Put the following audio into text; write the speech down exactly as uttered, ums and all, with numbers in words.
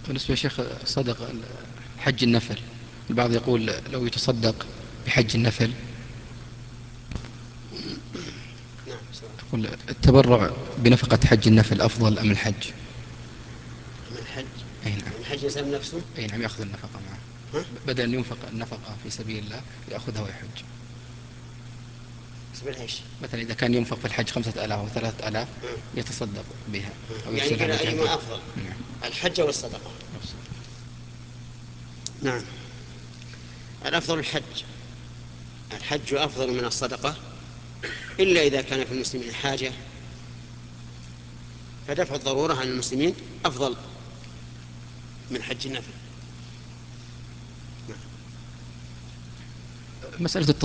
بالنسبة يا شيخ صدق حج النفل، البعض يقول لو يتصدق بحج النفل، نعم. يقول التبرع بنفقة حج النفل أفضل أم الحج؟ أم الحج؟ أي نعم. يعني الحج يسلم نفسه؟ أي نعم، يأخذ النفقة معه، ها؟ بدل أن ينفق النفقة في سبيل الله يأخذها ويحج. سبيل ايش؟ مثلا إذا كان ينفق في الحج خمسة آلاف أو ثلاثة آلاف ها؟ يتصدق بها ها؟ أو يعني يرسلها قل لجهة. أيهما أفضل؟ نعم. الحج أو الصدقة؟ نعم. الأفضل الحج. الحج أفضل من الصدقة، إلا إذا كان في المسلمين حاجة، فدفع الضرورة عن المسلمين أفضل من حج النفل. مسألة